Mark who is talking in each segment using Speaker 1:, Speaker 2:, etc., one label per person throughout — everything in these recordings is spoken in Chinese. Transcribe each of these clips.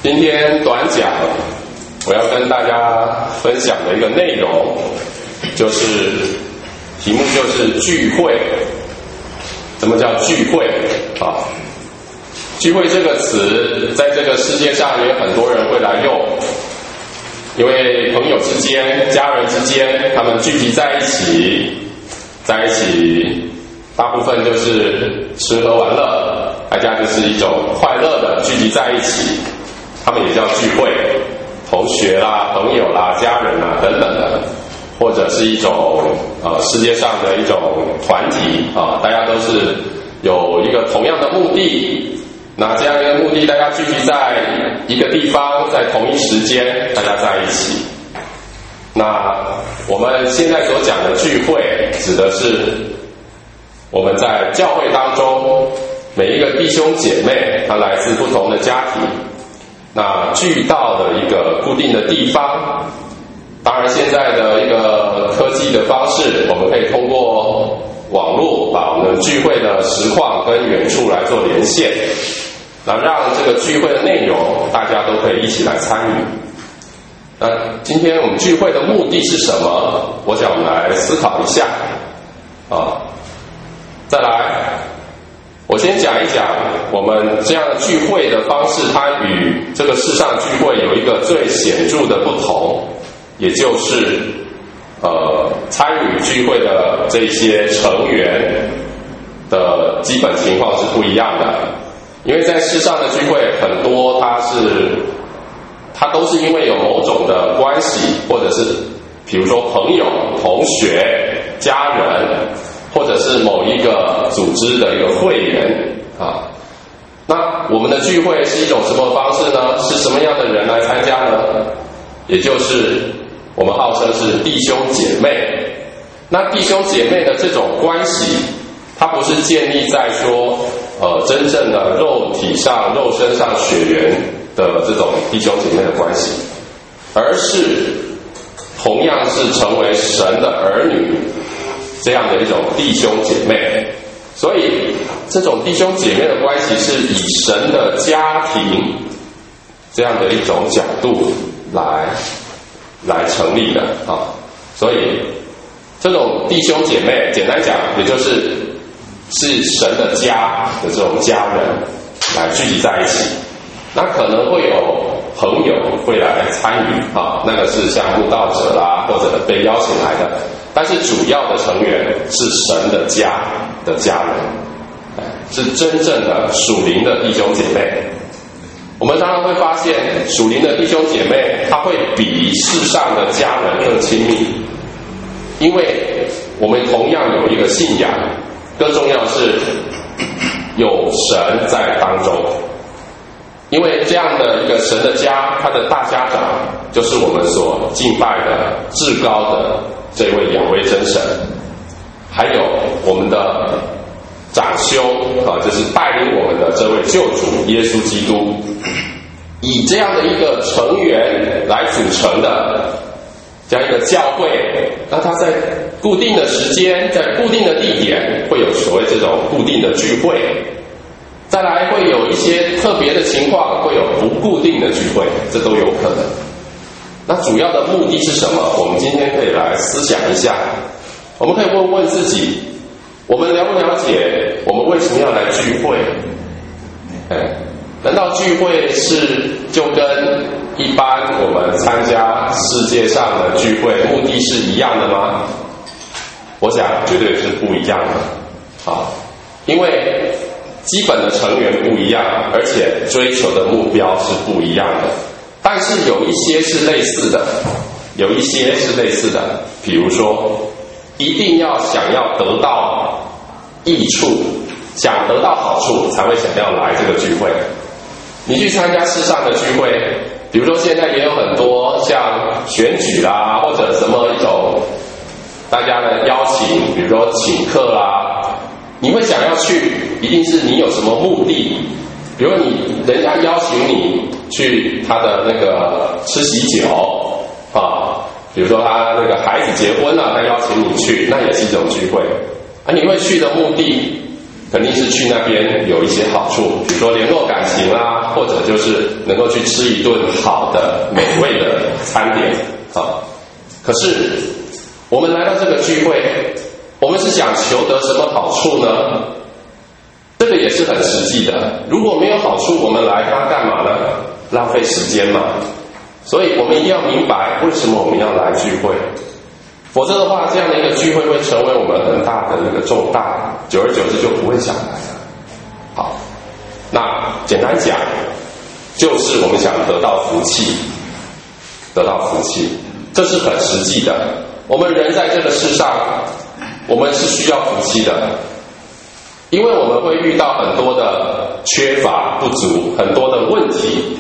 Speaker 1: 今天短讲，我要跟大家分享的一个内容，题目就是聚会。什么叫聚会啊？聚会这个词，在这个世界上也有很多人会来用，因为朋友之间、家人之间，他们聚集在一起，大部分就是吃喝玩乐，大家就是一种快乐的聚集在一起，他们也叫聚会，同学啦、朋友啦、家人啦等等的，或者是一种世界上的一种团体啊，大家都是有一个同样的目的，那这样一个目的，大家聚集在一个地方，在同一时间，大家在一起。那我们现在所讲的聚会，指的是我们在教会当中，每一个弟兄姐妹，他来自不同的家庭，那聚到的一个固定的地方。当然现在的一个科技的方式，我们可以通过网络把我们聚会的实况跟远处来做连线，那让这个聚会的内容大家都可以一起来参与。那今天我们聚会的目的是什么？我想我们来思考一下啊。再来，我先讲一讲我们这样的聚会的方式，它与这个世上聚会有一个最显著的不同，也就是参与聚会的这些成员的基本情况是不一样的。因为在世上的聚会很多，它都是因为有某种的关系，或者是比如说朋友、同学、家人，或者是某一个组织的一个会员啊。那我们的聚会是一种什么方式呢？是什么样的人来参加呢？也就是我们号称是弟兄姐妹。那弟兄姐妹的这种关系，它不是建立在说真正的肉体上、肉身上血缘的这种弟兄姐妹的关系，而是同样是成为神的儿女这样的一种弟兄姐妹。所以这种弟兄姐妹的关系是以神的家庭这样的一种角度来成立的啊。所以这种弟兄姐妹，简单讲，也就是神的家的这种家人来聚集在一起。那可能会有朋友会来参与啊，那个是像慕道者啦，或者被邀请来的。但是主要的成员是神的家的家人，是真正的属灵的弟兄姐妹。我们常常会发现，属灵的弟兄姐妹，他会比世上的家人更亲密，因为我们同样有一个信仰，更重要的是有神在当中。因为这样的一个神的家，他的大家长就是我们所敬拜的至高的这位雅威真神，还有我们的长兄啊，就是带领我们的这位救主耶稣基督，以这样的一个成员来组成的这样一个教会，那他在固定的时间，在固定的地点，会有所谓这种固定的聚会。再来会有一些特别的情况，会有不固定的聚会，这都有可能。那主要的目的是什么？我们今天可以来思想一下。我们可以问问自己，我们了不了解我们为什么要来聚会？难道聚会就跟一般我们参加世界上的聚会目的是一样的吗？我想绝对是不一样的啊，因为基本的成员不一样，而且追求的目标是不一样的。但是有一些是类似的，比如说一定要想要得到益处，想得到好处才会想要来这个聚会。你去参加世上的聚会，比如说现在也有很多像选举啦，或者什么一种大家的邀请，比如说请客啦，你会想要去，一定是你有什么目的。比如人家邀请你去他的那个吃喜酒啊，比如说他那个孩子结婚了，他邀请你去，那也是一种聚会啊。你会去的目的肯定是去那边有一些好处，比如说联络感情啦，或者就是能够去吃一顿好的美味的餐点啊。可是我们来到这个聚会，我们是想求得什么好处呢？这个也是很实际的。如果没有好处，我们来它干嘛呢？浪费时间嘛。所以我们一定要明白为什么我们要来聚会，否则的话，这样的一个聚会会成为我们很大的一个重担，久而久之就不会想来了。好，那简单讲，就是我们想得到福气，得到福气，这是很实际的。我们人在这个世上，我们是需要福气的，因为我们会遇到很多的缺乏不足，很多的问题，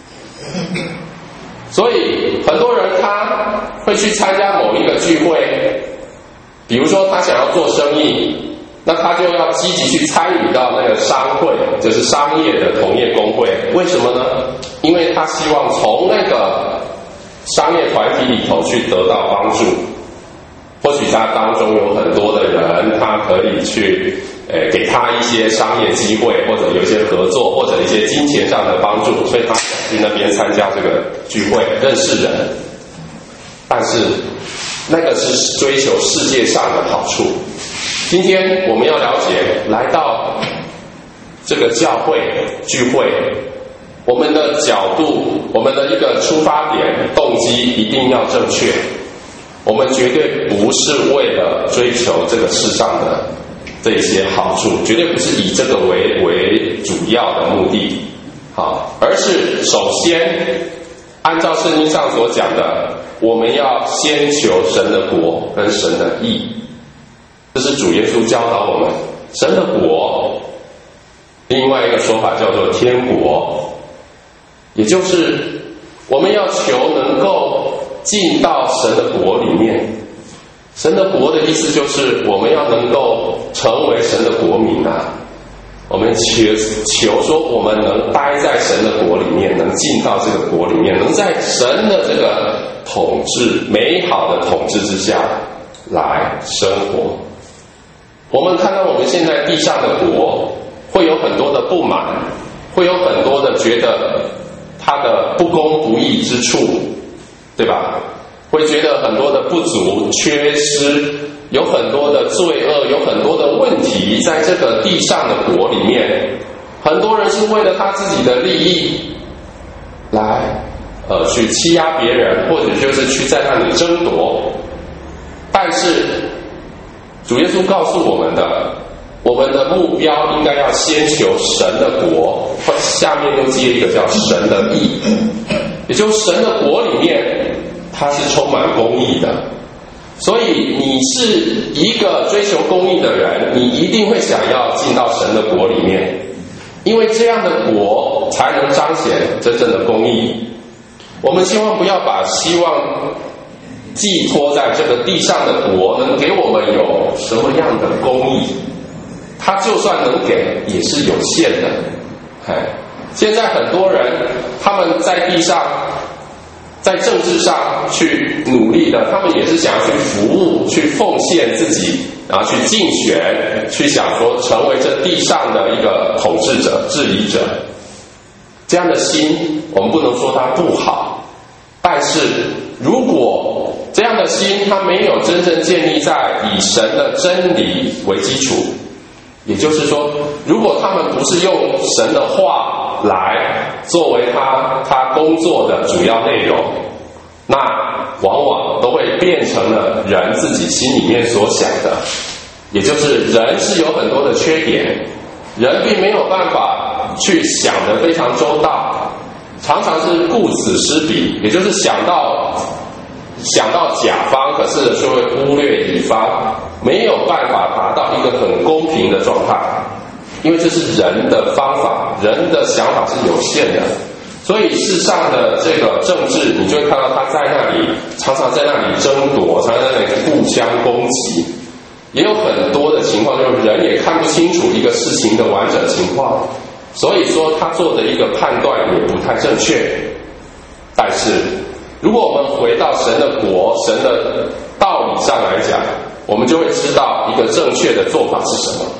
Speaker 1: 所以很多人他会去参加某一个聚会，比如说他想要做生意，那他就要积极去参与到那个商会，就是商业的同业公会。为什么呢？因为他希望从那个商业团体里头去得到帮助。或许他当中有很多的人，他可以去给他一些商业机会，或者有一些合作，或者一些金钱上的帮助，所以他想去那边参加这个聚会，认识人。但是那个是追求世界上的好处。今天我们要了解，来到这个教会聚会，我们的角度，我们的一个出发点、动机一定要正确。我们绝对不是为了追求这个世上的这些好处，绝对不是以这个为主要的目的，好，而是首先按照圣经上所讲的，我们要先求神的国跟神的义，这是主耶稣教导我们。神的国，另外一个说法叫做天国，也就是我们要求能够进到神的国里面。神的国的意思就是我们要能够成为神的国民啊。我们求说我们能待在神的国里面，能进到这个国里面，能在神的这个统治，美好的统治之下来生活。我们看到我们现在地上的国会有很多的不满，会有很多的觉得它的不公不义之处，对吧？会觉得很多的不足、缺失，有很多的罪恶，有很多的问题，在这个地上的国里面，很多人是为了他自己的利益来去欺压别人，或者就是去在那里争夺。但是主耶稣告诉我们的，我们的目标应该要先求神的国，下面又接一个叫神的义，也就是神的国里面它是充满公义的。所以你是一个追求公义的人，你一定会想要进到神的国里面，因为这样的国才能彰显真正的公义。我们希望不要把希望寄托在这个地上的国能给我们有什么样的公义，它就算能给也是有限的。现在很多人他们在地上在政治上去努力的，他们也是想要去服务，去奉献自己，然后去竞选，去想说成为这地上的一个统治者、治理者。这样的心我们不能说它不好，但是如果这样的心它没有真正建立在以神的真理为基础，也就是说，如果他们不是用神的话来作为他工作的主要内容，那往往都会变成了人自己心里面所想的，也就是人是有很多的缺点，人并没有办法去想得非常周到，常常是顾此失彼，也就是想到甲方，可是却会忽略乙方，没有办法达到一个很公平的状态，因为这是人的方法，人的想法是有限的。所以世上的这个政治，你就会看到他在那里常常在那里争夺，常常在那里互相攻击，也有很多的情况就是人也看不清楚一个事情的完整情况，所以说他做的一个判断也不太正确。但是如果我们回到神的国、神的道理上来讲，我们就会知道一个正确的做法是什么。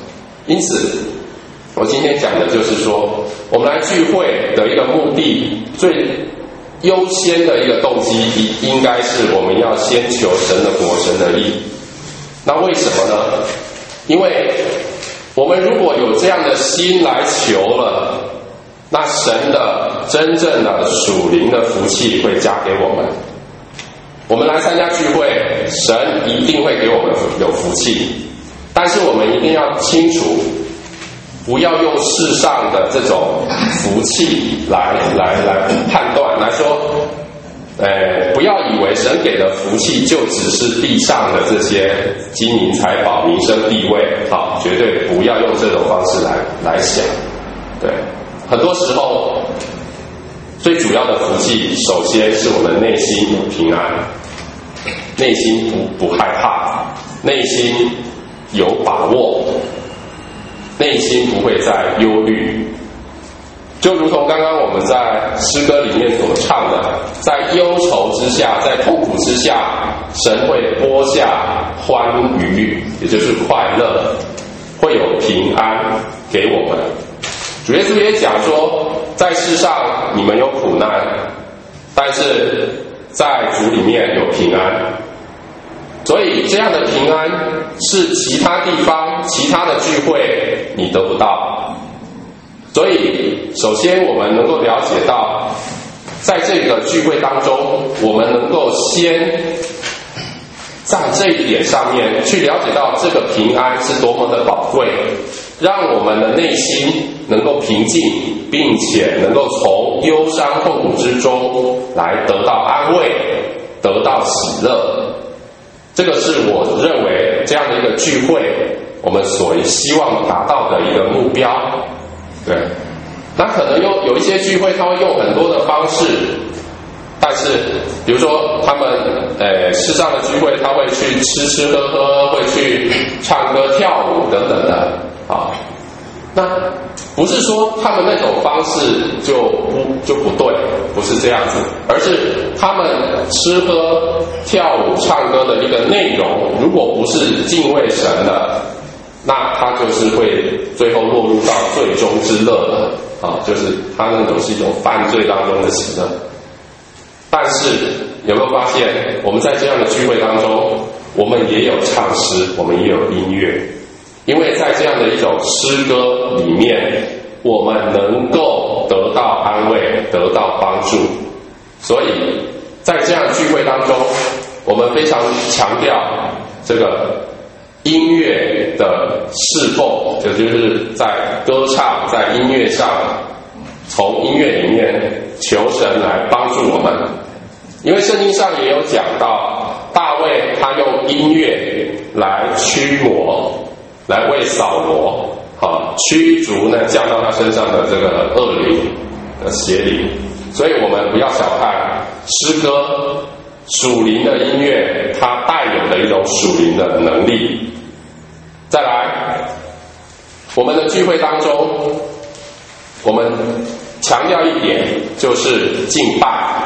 Speaker 1: 因此我今天讲的就是说，我们来聚会的一个目的，最优先的一个动机应该是我们要先求神的国、神的义。那为什么呢？因为我们如果有这样的心来求了，那神的真正的属灵的福气会加给我们。我们来参加聚会，神一定会给我们有福气，但是我们一定要清楚，不要用世上的这种福气来判断，来说不要以为神给的福气就只是地上的这些金银财宝、名声地位，绝对不要用这种方式来想。对，很多时候最主要的福气，首先是我们内心有平安，内心不害怕，内心有把握，内心不会再忧虑。就如同刚刚我们在诗歌里面所唱的，在忧愁之下，在痛苦之下，神会播下欢愉，也就是快乐，会有平安给我们。主耶稣也讲说，在世上你们有苦难，但是在主里面有平安。所以这样的平安是其他地方、其他的聚会你得不到。所以首先我们能够了解到，在这个聚会当中，我们能够先在这一点上面去了解到这个平安是多么的宝贵，让我们的内心能够平静，并且能够从忧伤痛苦之中来得到安慰，得到喜乐。这个是我认为这样的一个聚会我们所希望达到的一个目标。对，那可能有一些聚会他会用很多的方式，但是比如说他们世上的聚会他会去吃喝喝，会去唱歌跳舞等等的啊。那不是说他们那种方式就不对，不是这样子，而是他们吃喝跳舞唱歌的一个内容，如果不是敬畏神的，那他就是会最后落入到罪中之乐的啊，就是他那种是一种犯罪当中的喜乐。但是有没有发现，我们在这样的聚会当中，我们也有唱诗，我们也有音乐，因为在这样的一种诗歌里面，我们能够得到安慰，得到帮助。所以在这样的聚会当中，我们非常强调这个音乐的侍奉，就是在歌唱，在音乐上，从音乐里面求神来帮助我们。因为圣经上也有讲到，大卫他用音乐来驱魔，来为扫罗驱逐呢降到他身上的这个恶灵的邪灵。所以我们不要小看诗歌属灵的音乐，它带有的一种属灵的能力。再来，我们的聚会当中，我们强调一点，就是敬拜。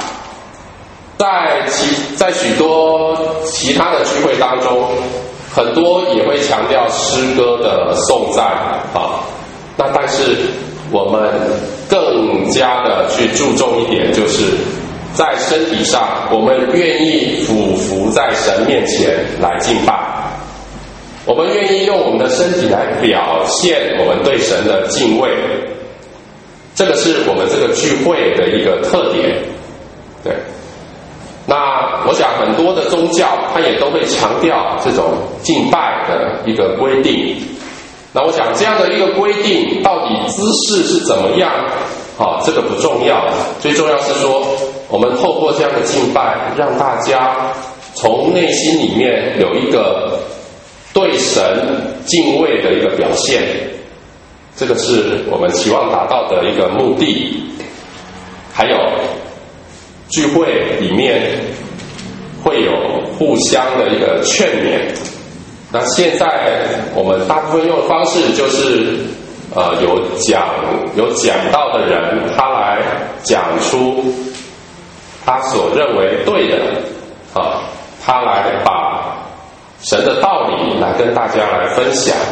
Speaker 1: 在许多其他的聚会当中，很多也会强调诗歌的颂赞啊。那但是我们更加的去注重一点，就是在身体上，我们愿意俯伏在神面前来敬拜。我们愿意用我们的身体来表现我们对神的敬畏，这个是我们这个聚会的一个特点。对，那我想很多的宗教它也都会强调这种敬拜的一个规定。那我想这样的一个规定到底姿势是怎么样，这个不重要，最重要是说我们透过这样的敬拜，让大家从内心里面有一个对神敬畏的一个表现，这个是我们期望达到的一个目的。还有聚会里面会有互相的一个劝勉。那现在我们大部分用的方式就是有讲道的人，他来讲出他所认为对的他来把神的道理来跟大家来分享。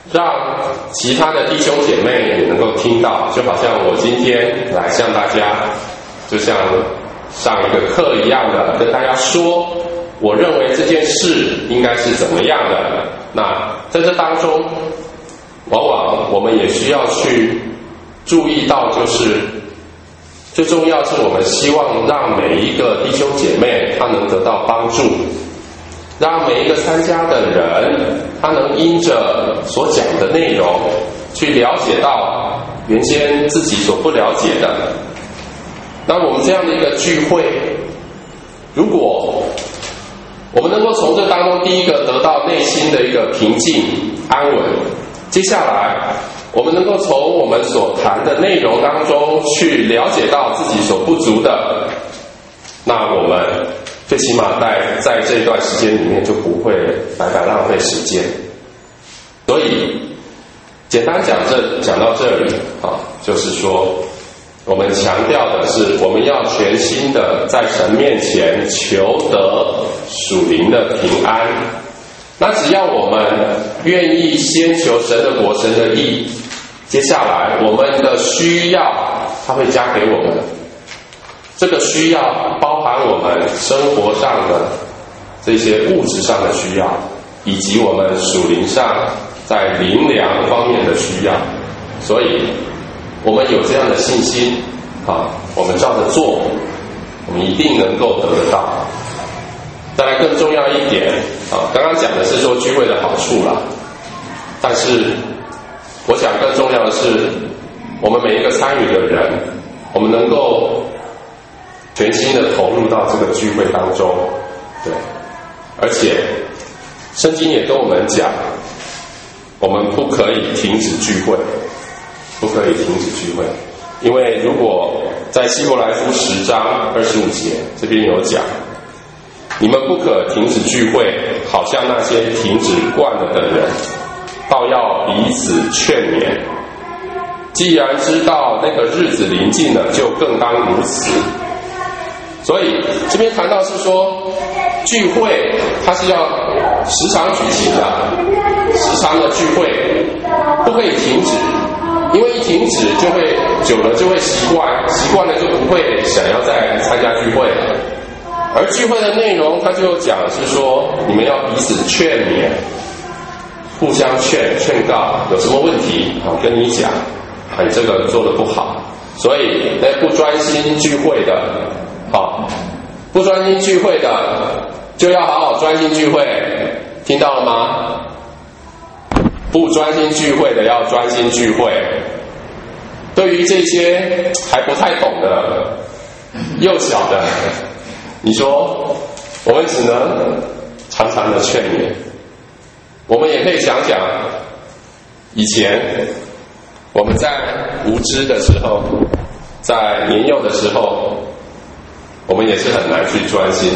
Speaker 1: 让其他的弟兄姐妹也能够听到，就好像我今天来向大家，就像上一个课一样的，跟大家说，我认为这件事应该是怎么样的。那在这当中，往往我们也需要去注意到，就是最重要是我们希望让每一个弟兄姐妹他能得到帮助，让每一个参加的人他能因着所讲的内容去了解到原先自己所不了解的。那我们这样的一个聚会，如果我们能够从这当中第一个得到内心的一个平静安稳，接下来我们能够从我们所谈的内容当中去了解到自己所不足的，那我们最起码在这段时间里面就不会白白浪费时间。所以简单讲到这里啊，就是说我们强调的是我们要全心的在神面前求得属灵的平安。那只要我们愿意先求神的国神的义，接下来我们的需要他会加给我们。这个需要包含我们生活上的这些物质上的需要，以及我们属灵上在灵粮方面的需要。所以我们有这样的信心啊，我们照着做，我们一定能够得得到。当然更重要一点啊，刚刚讲的是说聚会的好处啦，但是我想更重要的是我们每一个参与的人，我们能够全心的投入到这个聚会当中。对，而且圣经也跟我们讲，我们不可以停止聚会，不可以停止聚会。因为如果在希伯来书10章25节这边有讲，你们不可停止聚会，好像那些停止惯了的人，倒要彼此劝勉。既然知道那个日子临近了，就更当如此。所以这边谈到是说，聚会它是要时常举行的，时常的聚会不可以停止，因为一停止就会久了就会习惯了就不会想要再参加聚会了。而聚会的内容它就讲是说，你们要彼此劝勉，互相劝告，有什么问题好跟你讲，你这个做得不好。所以那不专心聚会的，好，不专心聚会的就要好好专心聚会，听到了吗？不专心聚会的要专心聚会。对于这些还不太懂的幼小的，你说我们只能常常的劝勉。我们也可以想想以前我们在无知的时候，在年幼的时候，我们也是很难去专心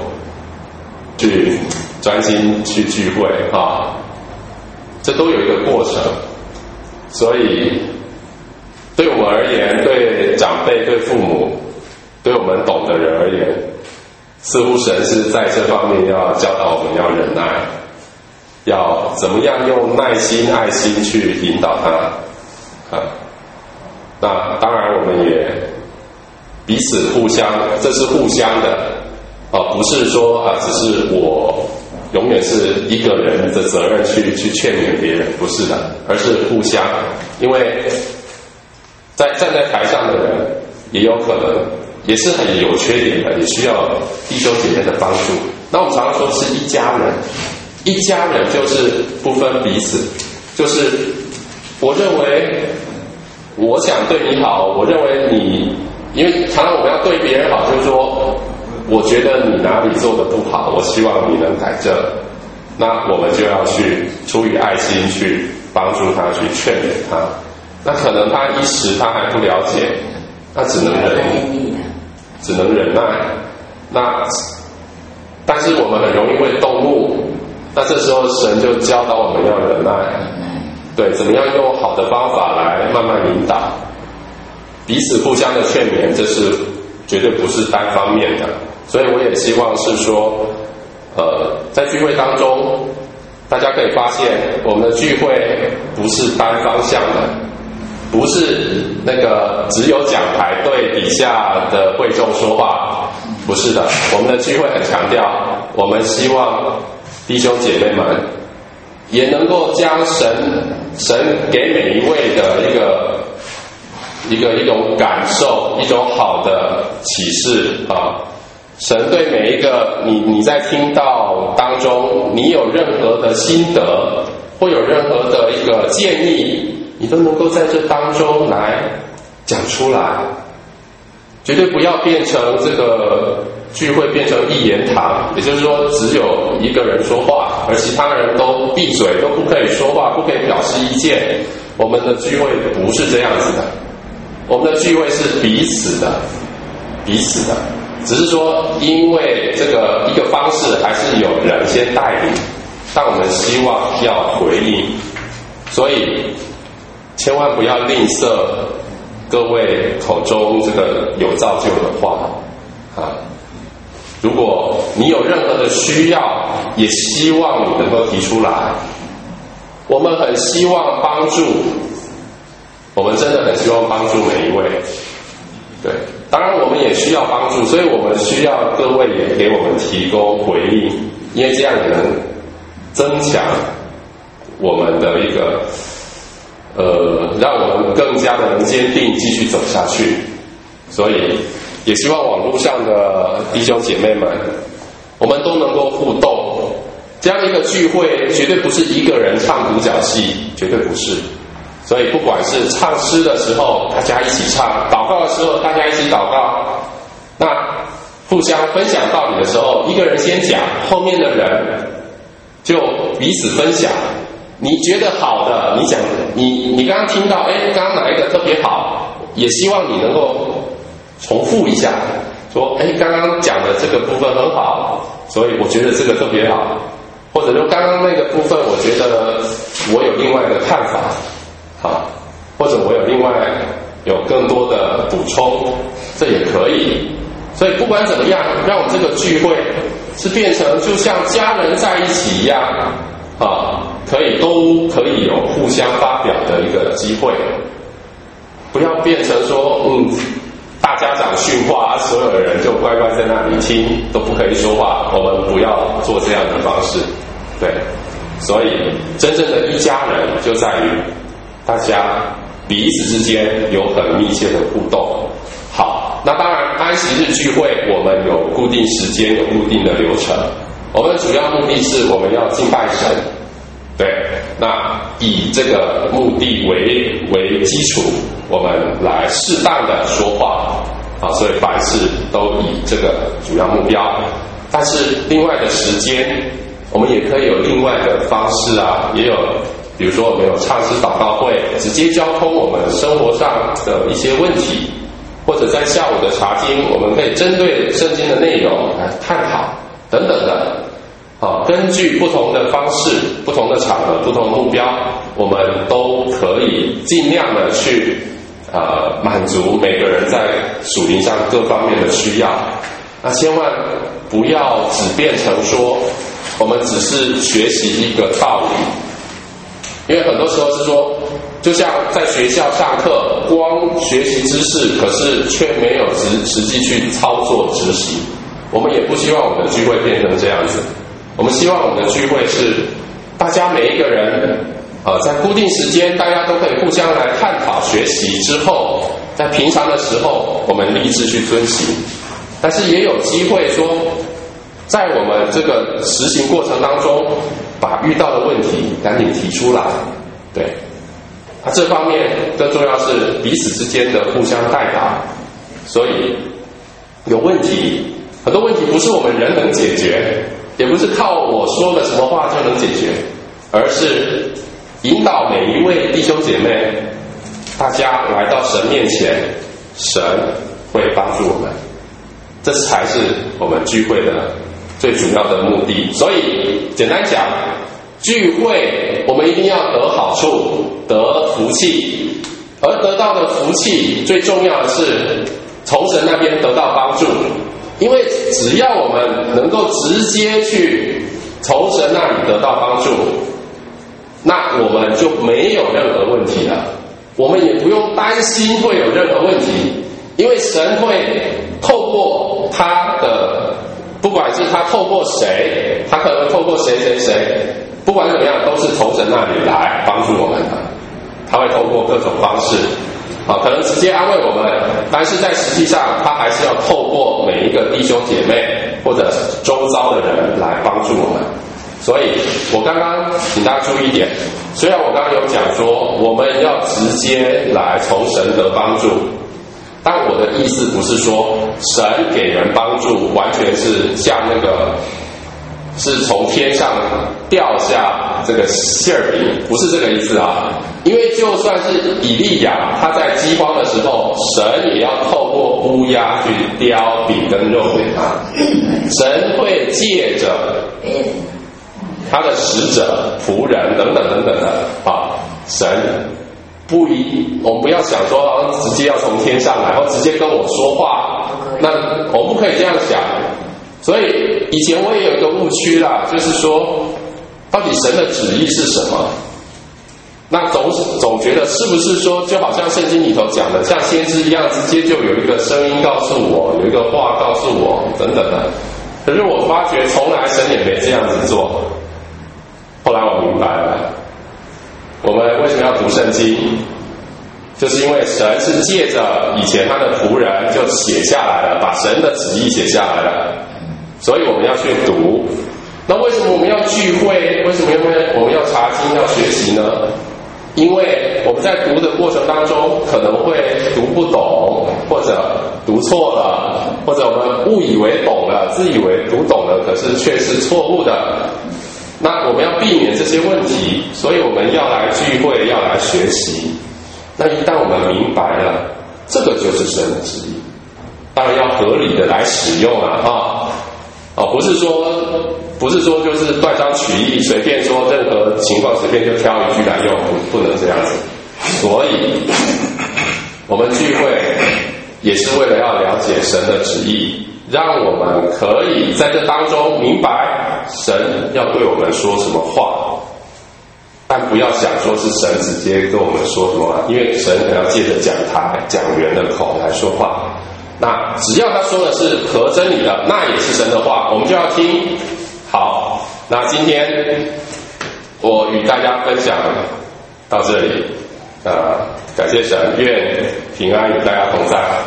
Speaker 1: 去聚会啊，这都有一个过程。所以对我们而言，对长辈、对父母、对我们懂的人而言，似乎神是在这方面要教导我们要忍耐，要怎么样用耐心、爱心去引导他啊。那当然我们也彼此互相，这是互相的啊，不是说只是我永远是一个人的责任去劝勉别人，不是的，而是互相。因为站在台上的人也有可能也是很有缺点的，也需要弟兄姐妹的帮助。那我们常常说是一家人，一家人就是不分彼此，就是我认为我想对你好，我认为你，因为常常我们要对别人好，就是说我觉得你哪里做的不好，我希望你能改正，那我们就要去出于爱心去帮助他，去劝勉他。那可能他一时他还不了解，那只能忍耐。那但是我们很容易会动怒，那这时候神就教导我们要忍耐，对，怎么样用好的方法来慢慢引导，彼此互相的劝勉，这是绝对不是单方面的。所以我也希望是说在聚会当中大家可以发现，我们的聚会不是单方向的，不是那个只有讲台对底下的会众说话，不是的。我们的聚会很强调，我们希望弟兄姐妹们也能够将神给每一位的一种感受，一种好的启示啊。神对每一个你在听到当中，你有任何的心得，或有任何的一个建议，你都能够在这当中来讲出来，绝对不要变成这个聚会变成一言堂，也就是说只有一个人说话，而其他人都闭嘴，都不可以说话，不可以表示意见。我们的聚会不是这样子的，我们的聚会是彼此的，只是说因为这个一个方式还是有人先带领，但我们希望要回应，所以千万不要吝啬各位口中这个有造就的话啊！如果你有任何的需要，也希望你能够提出来。我们很希望帮助，我们真的很希望帮助每一位。对，当然我们也需要帮助，所以我们需要各位也给我们提供回应，因为这样也能增强我们的一个让我们更加的能坚定继续走下去。所以也希望网络上的弟兄姐妹们，我们都能够互动。这样一个聚会绝对不是一个人唱独角戏，绝对不是。所以不管是唱诗的时候大家一起唱，祷告的时候大家一起祷告，那互相分享道理的时候，一个人先讲，后面的人就彼此分享。你觉得好的，你讲你刚刚听到，刚刚哪一个特别好，也希望你能够重复一下，说刚刚讲的这个部分很好，所以我觉得这个特别好，或者说刚刚那个部分我觉得我有另外的看法，好，或者我有另外有更多的补充，这也可以。所以不管怎么样，让我们这个聚会是变成就像家人在一起一样啊，都可以有互相发表的一个机会，不要变成说大家长训话，所有的人就乖乖在那里听，都不可以说话。我们不要做这样的方式，对。所以真正的一家人就在于大家彼此之间有很密切的互动。好，那当然安息日聚会我们有固定时间，有固定的流程。我们主要目的是我们要敬拜神，对。那以这个目的为基础，我们来适当的说话啊，所以凡事都以这个主要目标。但是另外的时间，我们也可以有另外的方式啊，也有比如说我们有唱诗祷告会，直接交通我们生活上的一些问题，或者在下午的查经，我们可以针对圣经的内容来探讨等等的。好，根据不同的方式、不同的场合、不同的目标，我们都可以尽量的去满足每个人在属灵上各方面的需要。那千万不要只变成说我们只是学习一个道理，因为很多时候是说，就像在学校上课，光学习知识，可是却没有实际去操作执行。我们也不希望我们的聚会变成这样子。我们希望我们的聚会是大家每一个人在固定时间，大家都可以互相来探讨学习之后，在平常的时候我们立志去遵行。但是也有机会说，在我们这个实行过程当中，把遇到的问题赶紧提出来，对。这方面更重要是彼此之间的互相代祷。所以有问题，很多问题不是我们人能解决，也不是靠我说了什么话就能解决，而是引导每一位弟兄姐妹，大家来到神面前，神会帮助我们。这才是我们聚会的最主要的目的。所以简单讲，聚会我们一定要得好处，得福气，而得到的福气最重要的是从神那边得到帮助。因为只要我们能够直接去从神那里得到帮助，那我们就没有任何问题了，我们也不用担心会有任何问题，因为神会透过他的，不管是他透过谁，他可能透过谁，不管怎么样，都是从神那里来帮助我们的。他会透过各种方式，可能直接安慰我们，但是在实际上，他还是要透过每一个弟兄姐妹或者周遭的人来帮助我们。所以我刚刚请大家注意一点，虽然我刚刚有讲说我们要直接来从神得帮助，但我的意思不是说神给人帮助完全是像那个是从天上掉下这个馅饼，不是这个意思啊。因为就算是以利亚他在饥荒的时候，神也要透过乌鸦去叼饼跟肉给他，神会借着他的使者、仆人等等的神我们不要想说直接要从天上来，或直接跟我说话，那我们不可以这样想。所以以前我也有一个误区啦，就是说到底神的旨意是什么？那总觉得是不是说就好像圣经里头讲的像先知一样，直接就有一个声音告诉我，有一个话告诉我等等的。可是我发觉从来神也没这样子做。后来我明白了，我们为什么要读圣经，就是因为神是借着以前他的仆人就写下来了，把神的旨意写下来了，所以我们要去读。那为什么我们要聚会？为什么我们要查经要学习呢？因为我们在读的过程当中可能会读不懂，或者读错了，或者我们误以为懂了，自以为读懂了，可是却是错误的。那我们要避免这些问题，所以我们要来聚会，要来学习。那一旦我们明白了，这个就是神的旨意，当然要合理的来使用啊，不是说就是断章取义，随便说任何情况随便就挑一句来用，不能这样子。所以我们聚会也是为了要了解神的旨意，让我们可以在这当中明白神要对我们说什么话，但不要想说是神直接跟我们说什么话，因为神可能要借着讲台讲员的口来说话。那只要他说的是合真理的，那也是神的话，我们就要听。好，那今天我与大家分享到这里，感谢神，愿平安与大家同在。